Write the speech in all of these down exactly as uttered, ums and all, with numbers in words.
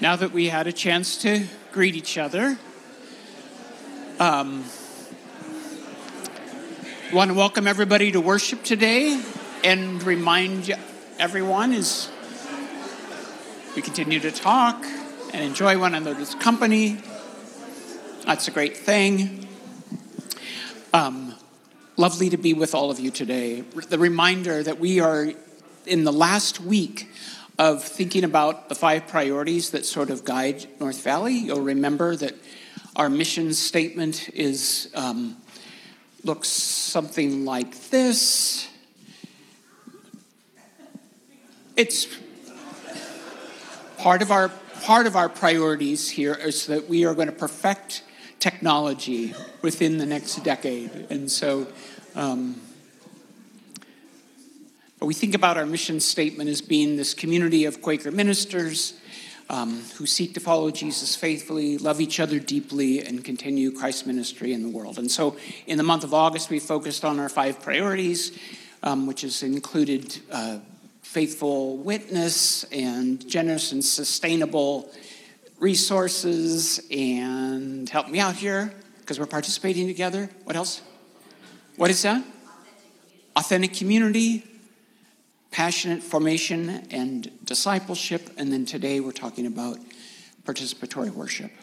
Now that we had a chance to greet each other, um, I want to welcome everybody to worship today and remind everyone as we continue to talk and enjoy one another's company. That's a great thing. Um, lovely to be with all of you today. The reminder that we are in the last week of thinking about the five priorities that sort of guide North Valley. You'll remember that our mission statement is um, looks something like this. It's part of our part of our priorities here is that we are going to perfect technology within the next decade, and so. Um, But we think about our mission statement as being this community of Quaker ministers um, who seek to follow Jesus faithfully, love each other deeply, and continue Christ's ministry in the world. And so in the month of August, we focused on our five priorities, um, which has included uh, faithful witness and generous and sustainable resources. And help me out here, because we're participating together. What else? What is that? Authentic community. Passionate formation and discipleship, and then today we're talking about participatory worship.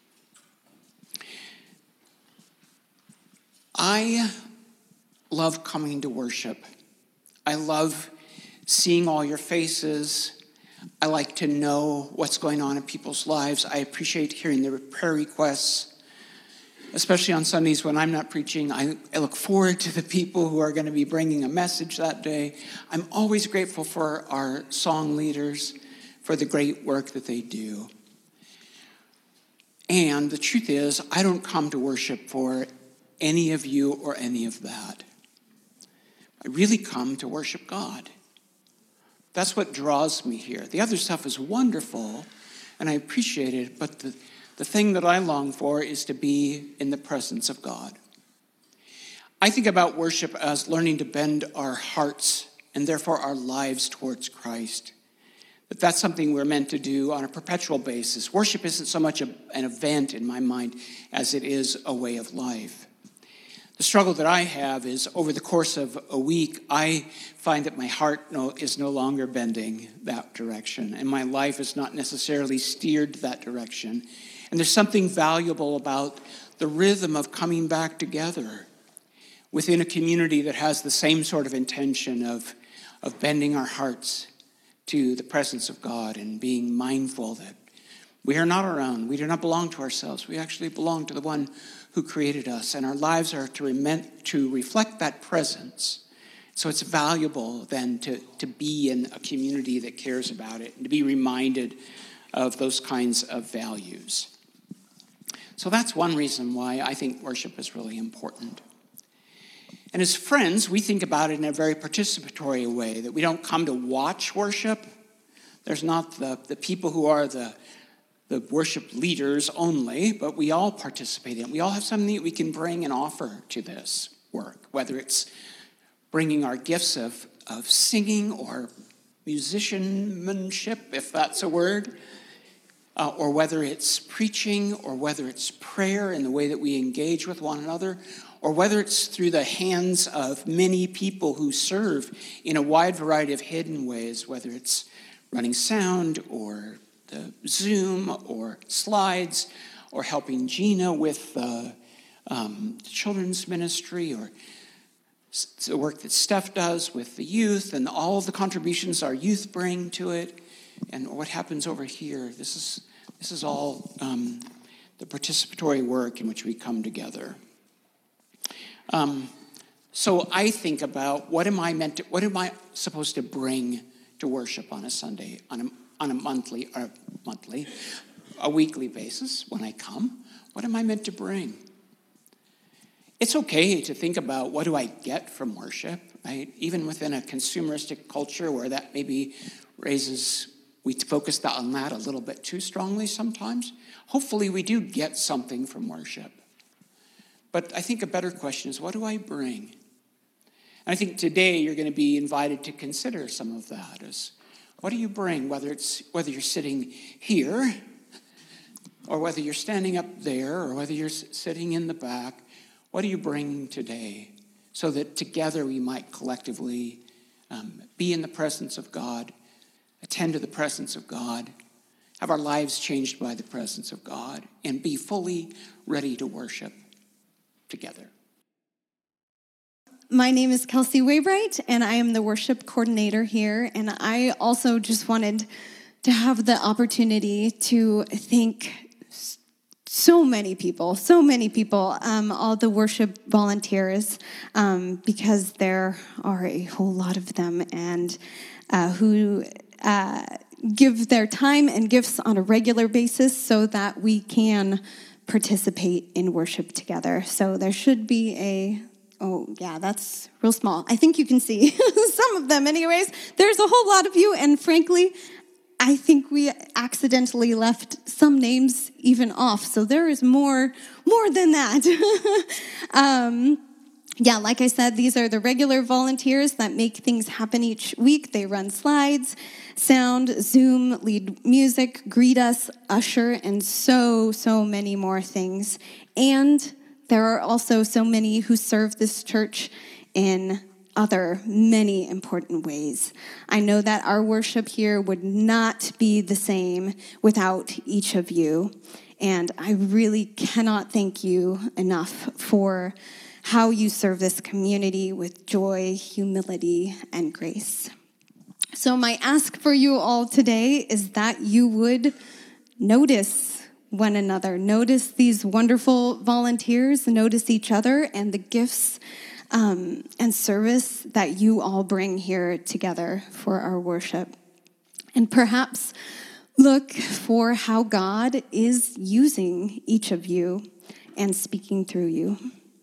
I love coming to worship. I love seeing all your faces. I like to know what's going on in people's lives. I appreciate hearing their prayer requests. Especially on Sundays when I'm not preaching, I, I look forward to the people who are going to be bringing a message that day. I'm always grateful for our song leaders, for the great work that they do. And the truth is, I don't come to worship for any of you or any of that. I really come to worship God. That's what draws me here. The other stuff is wonderful, and I appreciate it, but the The thing that I long for is to be in the presence of God. I think about worship as learning to bend our hearts and therefore our lives towards Christ. That that's something we're meant to do on a perpetual basis. Worship isn't so much a, an event in my mind as it is a way of life. The struggle that I have is over the course of a week, I find that my heart no, is no longer bending that direction, and my life is not necessarily steered that direction. And there's something valuable about the rhythm of coming back together within a community that has the same sort of intention of, of bending our hearts to the presence of God and being mindful that we are not our own. We do not belong to ourselves. We actually belong to the one who created us, and our lives are to, rem- to reflect that presence. So it's valuable then to, to be in a community that cares about it and to be reminded of those kinds of values. So that's one reason why I think worship is really important. And as friends, we think about it in a very participatory way, that we don't come to watch worship. There's not the, the people who are the, the worship leaders only, but we all participate in it. We all have something that we can bring and offer to this work, whether it's bringing our gifts of, of singing or musicianship, if that's a word, Uh, or whether it's preaching, or whether it's prayer in the way that we engage with one another, or whether it's through the hands of many people who serve in a wide variety of hidden ways, whether it's running sound, or the Zoom, or slides, or helping Gina with the um, children's ministry, or the work that Steph does with the youth, and all of the contributions our youth bring to it. And what happens over here, this is this is all um, the participatory work in which we come together. Um, so I think about what am I meant to, what am I supposed to bring to worship on a Sunday, on a on a monthly or monthly, a weekly basis when I come? What am I meant to bring? It's okay to think about what do I get from worship, right? Even within a consumeristic culture where that maybe raises. We focus on that a little bit too strongly sometimes. Hopefully we do get something from worship. But I think a better question is, what do I bring? And I think today you're going to be invited to consider some of that. As what do you bring, whether it's whether you're sitting here or whether you're standing up there or whether you're sitting in the back, what do you bring today so that together we might collectively um, be in the presence of God, attend to the presence of God, have our lives changed by the presence of God, and be fully ready to worship together. My name is Kelsey Waybright, and I am the worship coordinator here. And I also just wanted to have the opportunity to thank so many people, so many people, um, all the worship volunteers, um, because there are a whole lot of them, and uh, who uh, give their time and gifts on a regular basis so that we can participate in worship together. So there should be a Oh, yeah, that's real small. I think you can see some of them anyways. There's a whole lot of you, and frankly, I think we accidentally left some names even off. So there is more, more than that. um, yeah, like I said, these are the regular volunteers that make things happen each week. They run slides, sound, Zoom, lead music, greet us, usher, and so, so many more things. And there are also so many who serve this church in other many important ways. I know that our worship here would not be the same without each of you, and I really cannot thank you enough for how you serve this community with joy, humility, and grace. So my ask for you all today is that you would notice one another. Notice these wonderful volunteers, notice each other and the gifts um, and service that you all bring here together for our worship. And perhaps look for how God is using each of you and speaking through you.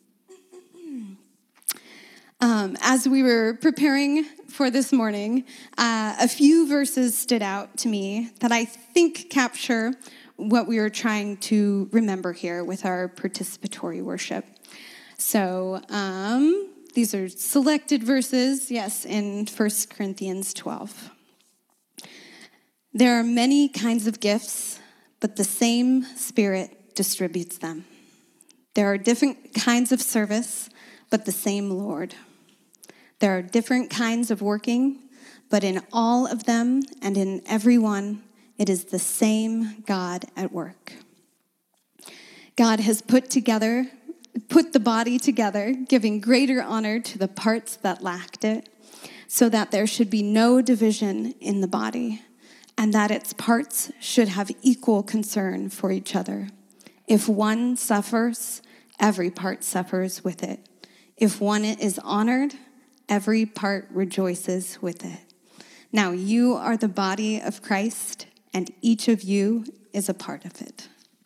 Um, as we were preparing for this morning, uh, a few verses stood out to me that I think capture what we were trying to remember here with our participatory worship. So um, these are selected verses, yes, in First Corinthians twelve. There are many kinds of gifts, but the same Spirit distributes them. There are different kinds of service, but the same Lord. There are different kinds of working, but in all of them and in every one, it is the same God at work. God has put together, put the body together, giving greater honor to the parts that lacked it, so that there should be no division in the body, and that its parts should have equal concern for each other. If one suffers, every part suffers with it. If one is honored, every part rejoices with it. Now you are the body of Christ, and each of you is a part of it.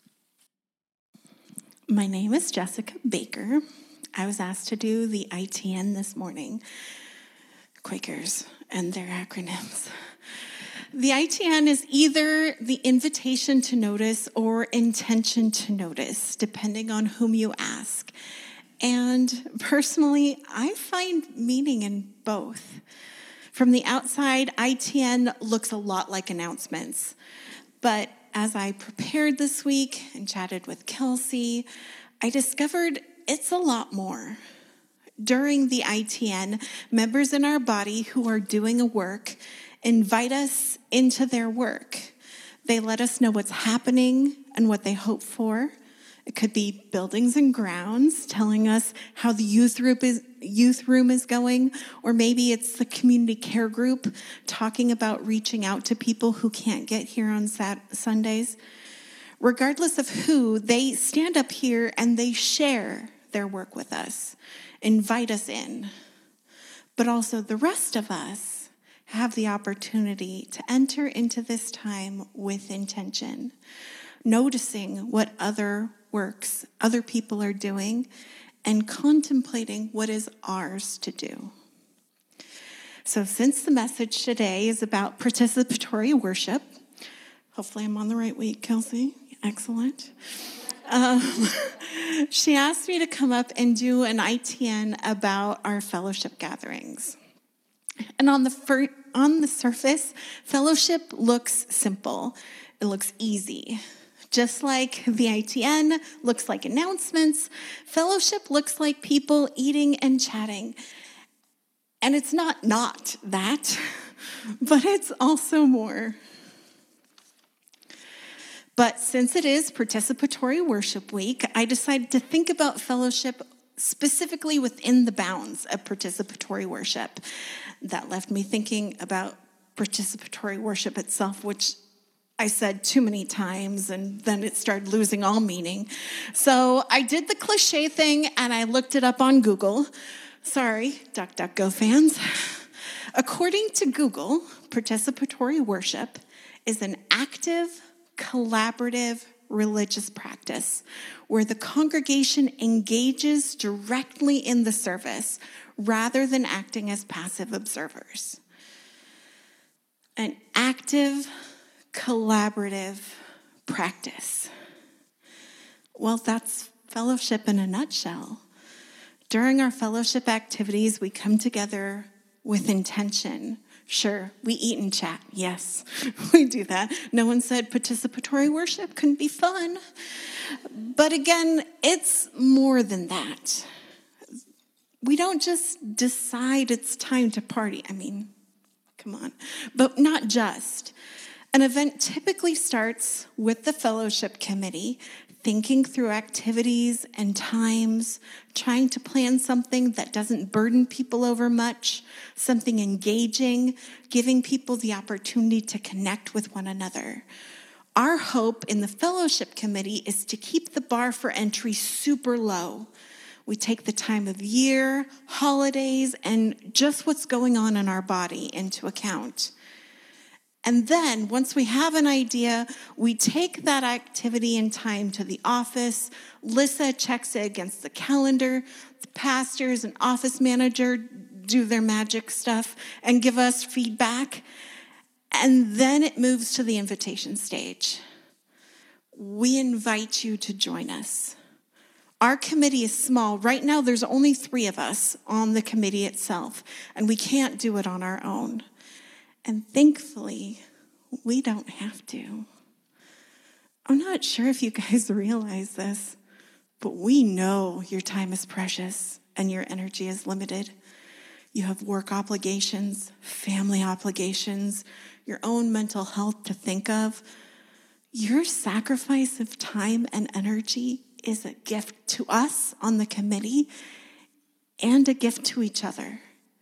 My name is Jessica Baker. I was asked to do the I T N this morning. Quakers and their acronyms. The I T N is either the invitation to notice or intention to notice, depending on whom you ask. And personally, I find meaning in both. From the outside, I T N looks a lot like announcements. But as I prepared this week and chatted with Kelsey, I discovered it's a lot more. During the I T N, members in our body who are doing a work invite us into their work. They let us know what's happening and what they hope for. It could be buildings and grounds telling us how the youth group is, youth room is going, or maybe it's the community care group talking about reaching out to people who can't get here on Sat- Sundays. Regardless of who, they stand up here and they share their work with us, invite us in. But also the rest of us have the opportunity to enter into this time with intention, noticing what other works other people are doing, and contemplating what is ours to do. So since the message today is about participatory worship, hopefully I'm on the right week, Kelsey. Excellent. Um, she asked me to come up and do an I T N about our fellowship gatherings. And on the fir- on the surface, fellowship looks simple. It looks easy. Just like the I T N looks like announcements, fellowship looks like people eating and chatting. And it's not not that, but it's also more. But since it is Participatory Worship Week, I decided to think about fellowship specifically within the bounds of participatory worship. That left me thinking about participatory worship itself, which I said too many times, and then it started losing all meaning. So I did the cliche thing, and I looked it up on Google. Sorry, DuckDuckGo fans. According to Google, participatory worship is an active, collaborative religious practice where the congregation engages directly in the service rather than acting as passive observers. An active, collaborative practice. Well, that's fellowship in a nutshell. During our fellowship activities, we come together with intention. Sure, we eat and chat. Yes, we do that. No one said participatory worship couldn't be fun. But again, it's more than that. We don't just decide it's time to party. I mean, come on. But not just. An event typically starts with the fellowship committee thinking through activities and times, trying to plan something that doesn't burden people over much, something engaging, giving people the opportunity to connect with one another. Our hope in the fellowship committee is to keep the bar for entry super low. We take the time of year, holidays, and just what's going on in our body into account. And then once we have an idea, we take that activity and time to the office. Lissa checks it against the calendar. The pastors and office manager do their magic stuff and give us feedback. And then it moves to the invitation stage. We invite you to join us. Our committee is small. Right now, there's only three of us on the committee itself, and we can't do it on our own. And thankfully, we don't have to. I'm not sure if you guys realize this, but we know your time is precious and your energy is limited. You have work obligations, family obligations, your own mental health to think of. Your sacrifice of time and energy is a gift to us on the committee and a gift to each other.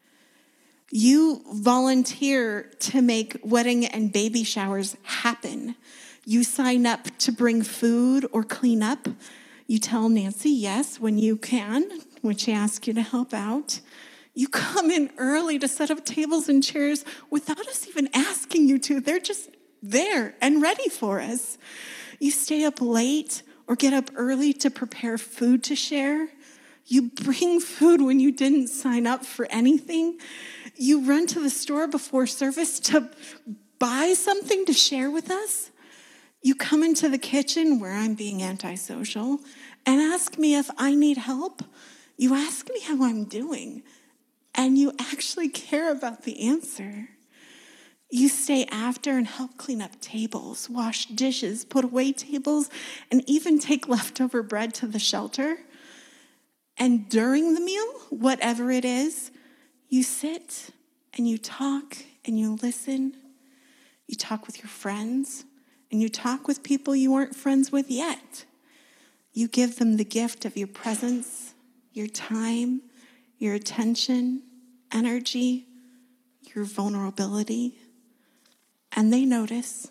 You volunteer to make wedding and baby showers happen. You sign up to bring food or clean up. You tell Nancy yes when you can, when she asks you to help out. You come in early to set up tables and chairs without us even asking you to. They're just there and ready for us. You stay up late or get up early to prepare food to share. You bring food when you didn't sign up for anything. You run to the store before service to buy something to share with us. You come into the kitchen where I'm being antisocial and ask me if I need help. You ask me how I'm doing, and you actually care about the answer. You stay after and help clean up tables, wash dishes, put away tables, and even take leftover bread to the shelter. And during the meal, whatever it is, you sit and you talk and you listen. You talk with your friends and you talk with people you aren't friends with yet. You give them the gift of your presence, your time, your attention, energy, your vulnerability, and they notice.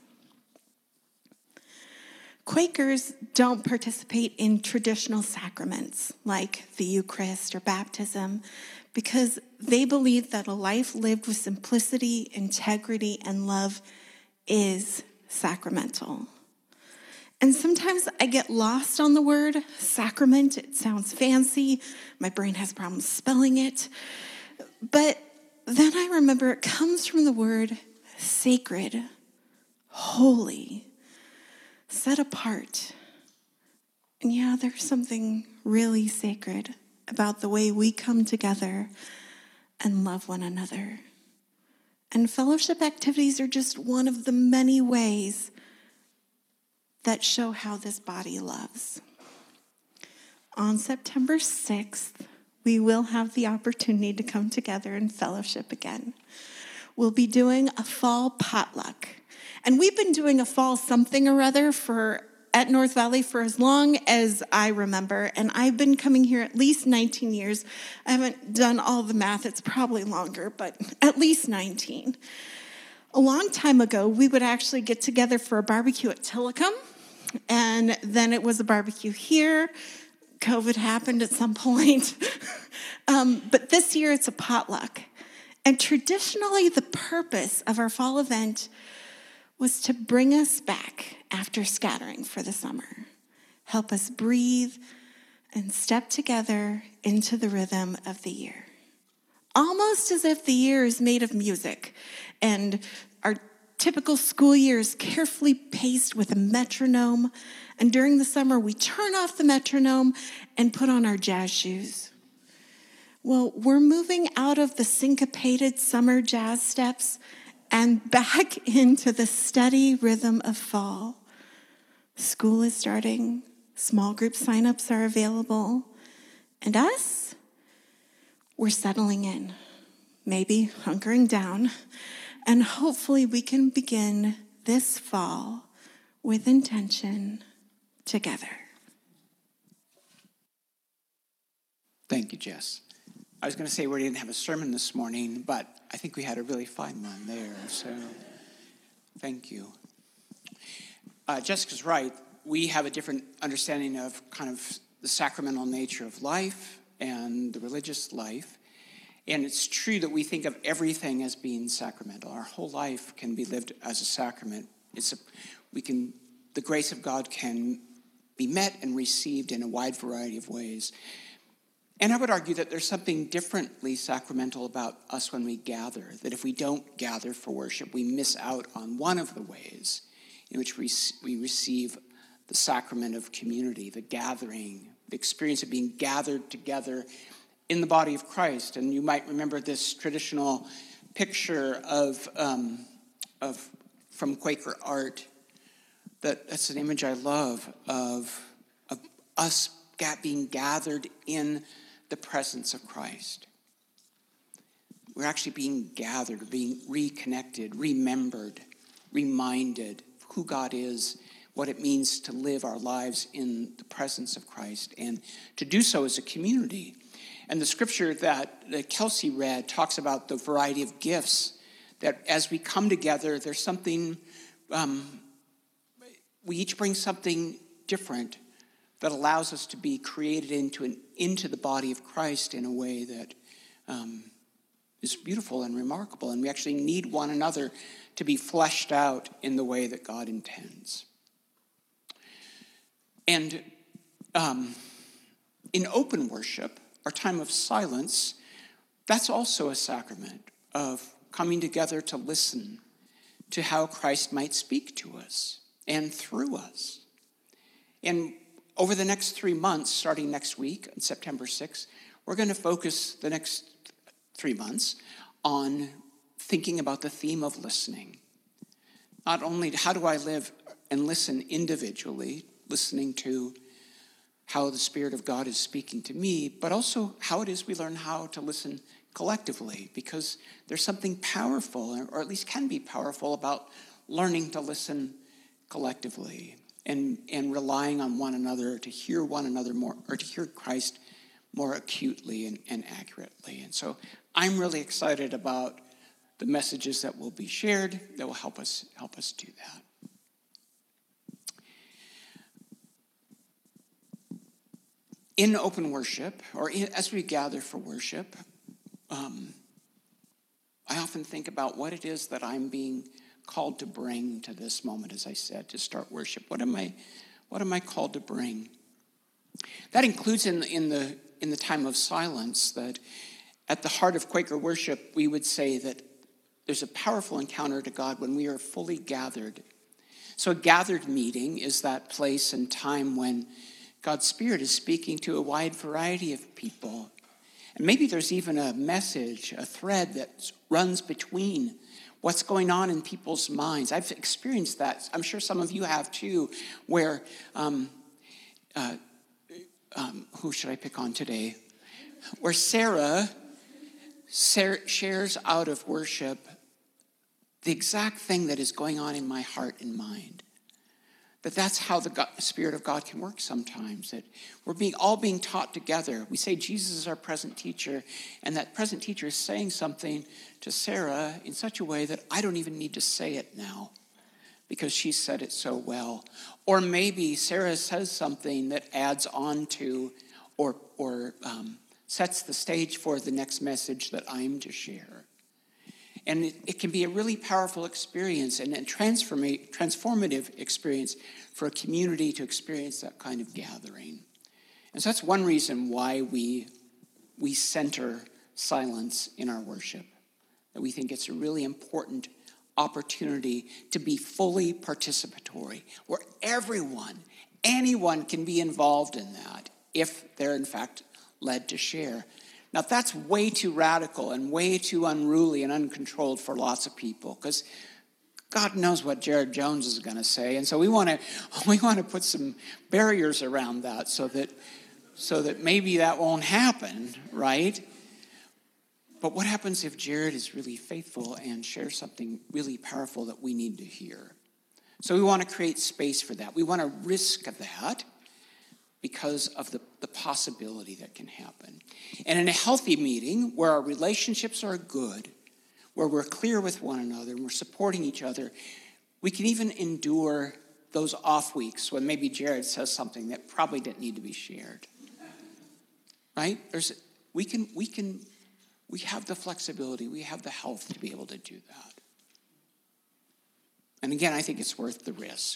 Quakers don't participate in traditional sacraments like the Eucharist or baptism because they believe that a life lived with simplicity, integrity, and love is sacramental. And sometimes I get lost on the word sacrament. It sounds fancy. My brain has problems spelling it. But then I remember it comes from the word sacred, holy, set apart. And yeah, there's something really sacred about the way we come together and love one another. And fellowship activities are just one of the many ways that show how this body loves. On September sixth, we will have the opportunity to come together and fellowship again. We'll be doing a fall potluck. And we've been doing a fall something or other for at North Valley for as long as I remember. And I've been coming here at least nineteen years. I haven't done all the math. It's probably longer, but at least nineteen. A long time ago, we would actually get together for a barbecue at Tillicum. And then it was a barbecue here. COVID happened at some point. um, but this year it's a potluck. And traditionally, the purpose of our fall event was to bring us back after scattering for the summer, help us breathe and step together into the rhythm of the year. Almost as if the year is made of music and our typical school year is carefully paced with a metronome. And during the summer, we turn off the metronome and put on our jazz shoes. Well, we're moving out of the syncopated summer jazz steps and back into the steady rhythm of fall. School is starting, small group signups are available, and us, we're settling in, maybe hunkering down, and hopefully we can begin this fall with intention together. Thank you, Jess. I was going to say we didn't have a sermon this morning, but I think we had a really fine one there, so thank you. Uh, Jessica's right. We have a different understanding of kind of the sacramental nature of life and the religious life, and it's true that we think of everything as being sacramental. Our whole life can be lived as a sacrament. It's a, we can, the grace of God can be met and received in a wide variety of ways. And I would argue that there's something differently sacramental about us when we gather, that if we don't gather for worship, we miss out on one of the ways in which we, we receive the sacrament of community, the gathering, the experience of being gathered together in the body of Christ. And you might remember this traditional picture of, um, of from Quaker art. That, that's an image I love of, of us being gathered in the presence of Christ. We're actually being gathered, being reconnected, remembered, reminded of who God is, what it means to live our lives in the presence of Christ, and to do so as a community. And the scripture that, that Kelsey read talks about the variety of gifts, that as we come together, there's something, um, we each bring something different that allows us to be created into an, into the body of Christ in a way that um, is beautiful and remarkable. And we actually need one another to be fleshed out in the way that God intends. And um, in open worship, our time of silence, that's also a sacrament of coming together to listen to how Christ might speak to us and through us. And over the next three months, starting next week, on September sixth, we're going to focus the next three months on thinking about the theme of listening. Not only how do I live and listen individually, listening to how the Spirit of God is speaking to me, but also how it is we learn how to listen collectively, because there's something powerful, or at least can be powerful, about learning to listen collectively. And, and relying on one another to hear one another more, or to hear Christ more acutely and, and accurately. And so I'm really excited about the messages that will be shared that will help us help us do that. In open worship, or in, as we gather for worship, um, I often think about what it is that I'm being called to bring to this moment, as I said, to start worship. What am I, what am I called to bring? That includes in, in the in the time of silence that at the heart of Quaker worship, we would say that there's a powerful encounter to God when we are fully gathered. So a gathered meeting is that place and time when God's Spirit is speaking to a wide variety of people. And maybe there's even a message, a thread that runs between what's going on in people's minds. I've experienced that. I'm sure some of you have too, where, um, uh, um, who should I pick on today? Where Sarah shares out of worship the exact thing that is going on in my heart and mind. That that's how the God, Spirit of God can work sometimes. That we're being all being taught together. We say Jesus is our present teacher, and that present teacher is saying something to Sarah in such a way that I don't even need to say it now because she said it so well. Or maybe Sarah says something that adds on to or, or um, sets the stage for the next message that I'm to share. And it, it can be a really powerful experience and a transforma- transformative experience for a community to experience that kind of gathering. And so that's one reason why we, we center silence in our worship. That we think it's a really important opportunity to be fully participatory, where everyone, anyone can be involved in that if they're in fact led to share. Now, that's way too radical and way too unruly and uncontrolled for lots of people, because God knows what Jared Jones is going to say, and so we want to we want to put some barriers around that so that so that maybe that won't happen, right? But what happens if Jared is really faithful and shares something really powerful that we need to hear? So we want to create space for that. We want to risk that, because of the, the possibility that can happen. And in a healthy meeting where our relationships are good, where we're clear with one another and we're supporting each other, we can even endure those off weeks when maybe Jared says something that probably didn't need to be shared. Right? There's we can we can we have the flexibility, we have the health to be able to do that. And again, I think it's worth the risk.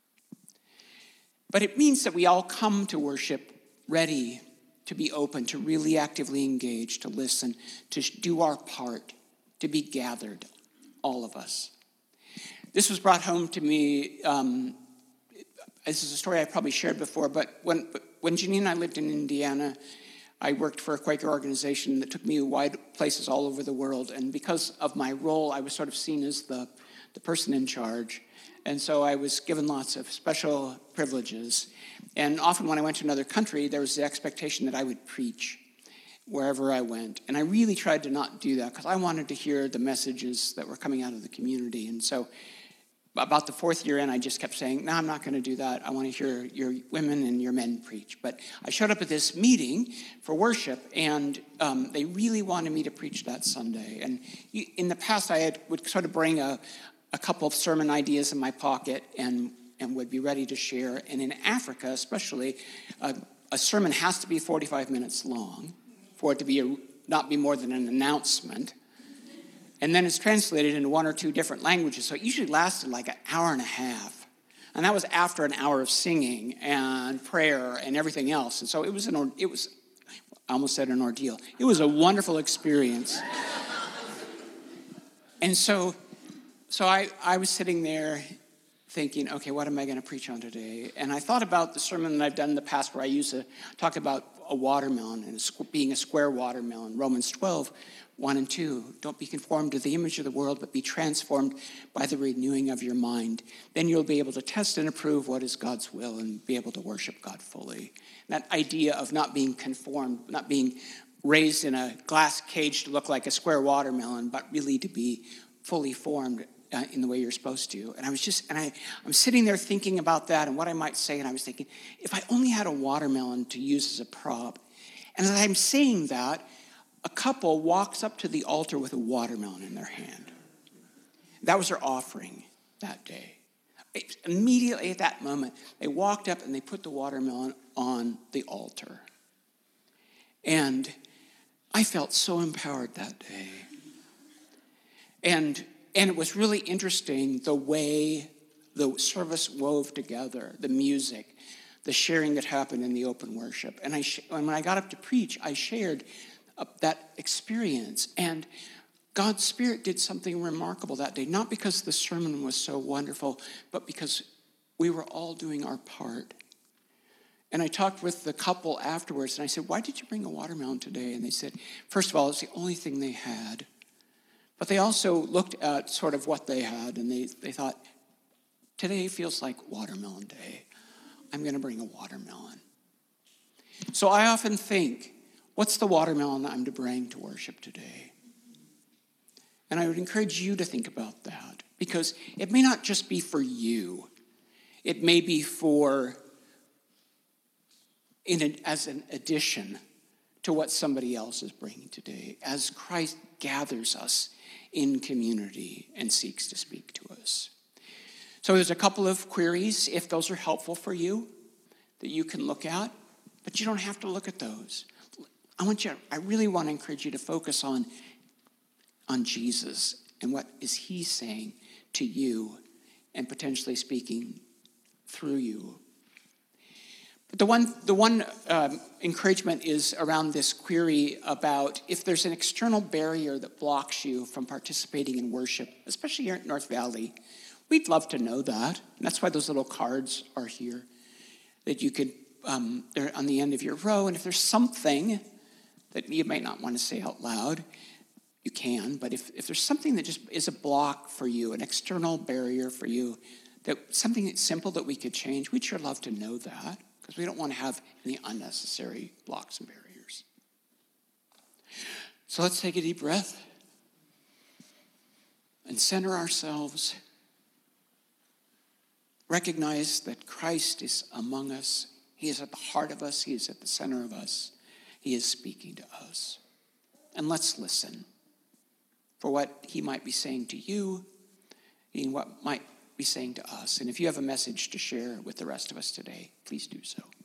But it means that we all come to worship ready to be open, to really actively engage, to listen, to do our part, to be gathered, all of us. This was brought home to me. Um, this is a story I've probably shared before, but when, when Janine and I lived in Indiana, I worked for a Quaker organization that took me to wide places all over the world. And because of my role, I was sort of seen as the, the person in charge. And so I was given lots of special privileges. And often when I went to another country, there was the expectation that I would preach wherever I went. And I really tried to not do that because I wanted to hear the messages that were coming out of the community. And so about the fourth year in, I just kept saying, no, I'm not going to do that. I want to hear your women and your men preach. But I showed up at this meeting for worship, and um, they really wanted me to preach that Sunday. And in the past, I had, would sort of bring a a couple of sermon ideas in my pocket and, and would be ready to share. And in Africa especially, uh, a sermon has to be forty-five minutes long for it to be a, not be more than an announcement. And then it's translated into one or two different languages. So it usually lasted like an hour and a half. And that was after an hour of singing and prayer and everything else. And so it was, an, it was I almost said an ordeal. It was a wonderful experience. And so... So I, I was sitting there thinking, okay, what am I going to preach on today? And I thought about the sermon that I've done in the past where I used to talk about a watermelon and a, being a square watermelon. Romans twelve, one and two. Don't be conformed to the image of the world, but be transformed by the renewing of your mind. Then you'll be able to test and approve what is God's will and be able to worship God fully. And that idea of not being conformed, not being raised in a glass cage to look like a square watermelon, but really to be fully formed Uh, in the way you're supposed to. And I was just, and I, I'm sitting there thinking about that and what I might say, and I was thinking, if I only had a watermelon to use as a prop. And as I'm saying that, a couple walks up to the altar with a watermelon in their hand. That was their offering that day. It, immediately at that moment, they walked up and they put the watermelon on the altar. And I felt so empowered that day. And And it was really interesting the way the service wove together, the music, the sharing that happened in the open worship. And I, when I got up to preach, I shared that experience. And God's Spirit did something remarkable that day, not because the sermon was so wonderful, but because we were all doing our part. And I talked with the couple afterwards, and I said, why did you bring a watermelon today? And they said, first of all, it's the only thing they had. But they also looked at sort of what they had, and they, they thought, today feels like watermelon day. I'm going to bring a watermelon. So I often think, what's the watermelon I'm to bring to worship today? And I would encourage you to think about that, because it may not just be for you. It may be for, in an, as an addition to what somebody else is bringing today, as Christ gathers us in community and seeks to speak to us. So there's a couple of queries, if those are helpful for you, that you can look at, but you don't have to look at those. I want you, I really want to encourage you to focus on, on Jesus and what is he saying to you and potentially speaking through you. But the one, the one um, encouragement is around this query about if there's an external barrier that blocks you from participating in worship, especially here at North Valley. We'd love to know that. And that's why those little cards are here that you could, um, they're on the end of your row. And if there's something that you might not want to say out loud, you can. But if, if there's something that just is a block for you, an external barrier for you, that something that's simple that we could change, we'd sure love to know that, because we don't want to have any unnecessary blocks and barriers. So let's take a deep breath and center ourselves. Recognize that Christ is among us. He is at the heart of us. He is at the center of us. He is speaking to us. And let's listen for what he might be saying to you and what might be saying to us. And if you have a message to share with the rest of us today, please do so.